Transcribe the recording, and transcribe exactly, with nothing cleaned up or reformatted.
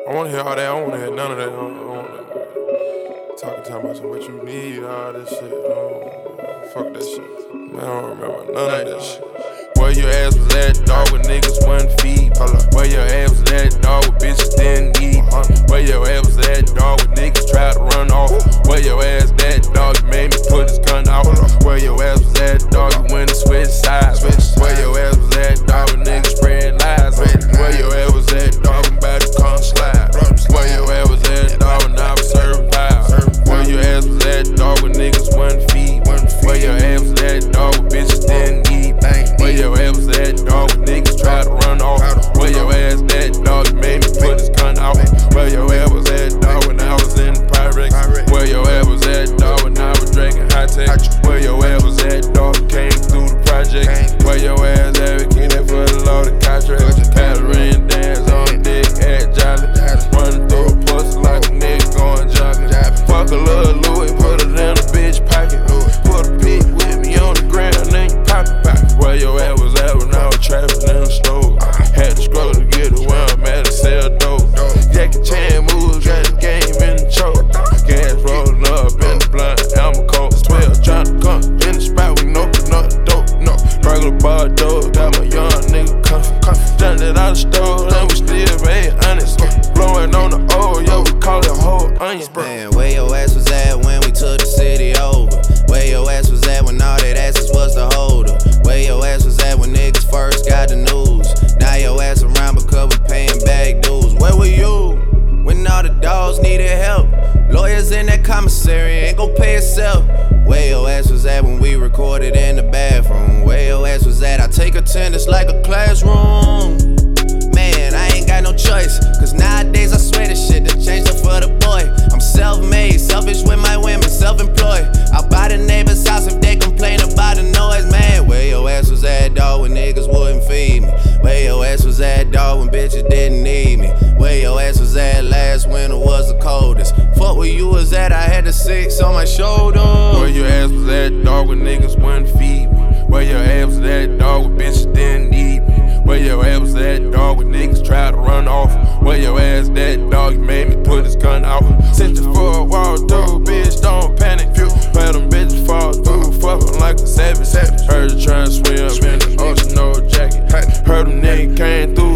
I wanna hear all that, I don't wanna hear none of that. I don't, I don't, talking, talking about some what you need, all this shit. Oh, fuck that shit. Man, I don't remember none of that shit. Where your ass was at, dog, with niggas wasn't feed. Where your ass was at, dog, with bitches didn't eat. Where your ass was at, dog, with niggas tried to run off. Where your ass at, dog, you made me put his gun out. Where your ass was at, dog, you went and switched sides. Where your ass was at, dog, with niggas spread lies. Where your ass was at, dog, I'm about to come slide. Where your ass was at, dog, when I was serving pies. Where your ass was at, dog, with niggas wasn't feed. Where your ass was at, dog, with bitches didn't eat. Where your ass was at, dog, when niggas tried to run off. Where your ass at, dog, you made me put his gun out. Where your ass was at, dog, when I was in the Pyrex. Where your ass was at, dog, when I was drinking high tech. Where your ass was at, dog, came through the project. Where your ass advocated for the law, the contract. Catherine dance on dick, at jolly. Running through a pussy like a nigga going jogging. Fuck a little Louis, put it in a bitch pocket. Put a pig with me on the ground, then you pop it. Where your ass was at when I was trapping in the store. Had to scroll to get to where I'm at to sell dope. Jackie Chan moves, got the game in the choke. Gas rolling up in the blunt, I'm a cold. twelve trying to come in the spot with no not dope. No, regular bar dope, got my young nigga comfy. Done it out the stove, and we still made honest. Blowing on the old, yo, we call it whole onion. Man, where your ass was at when we took the city over? Where your ass was at when all that asses was the holder? Where your ass was at when niggas first got the news? Now your ass around because we paying back dues. Where were you when all the dogs needed help? Lawyers in that commissary ain't gon' pay itself. Where your ass was at when we recorded in the bathroom? Where your ass was at? I take attendance like a classroom. Man, I ain't got no choice, cause nowadays I swear this shit done changed up for the boy. I'm self-made, selfish with my women, self-employed. I'll buy the neighbor's house if they complain about the noise, man. Where your ass was at, dog, when niggas wouldn't feed me? Where your ass was at, dog, when bitches didn't need me? Where your ass was at last winter was the coldest? Fuck where you was at, I had the six on my shoulder. Where your ass was at, dog, when niggas wouldn't feed me? Where your ass was at, dog, when bitches didn't need me? Where your ass was at, dog, when niggas tried to run off? Where your ass at, dog, you made me put his gun out. Sent you for a walk through, bitch, don't panic. Where them bitches fall through, fuckin' like a savage. Heard you tryna swim in the ocean, no jacket. Heard them niggas came through.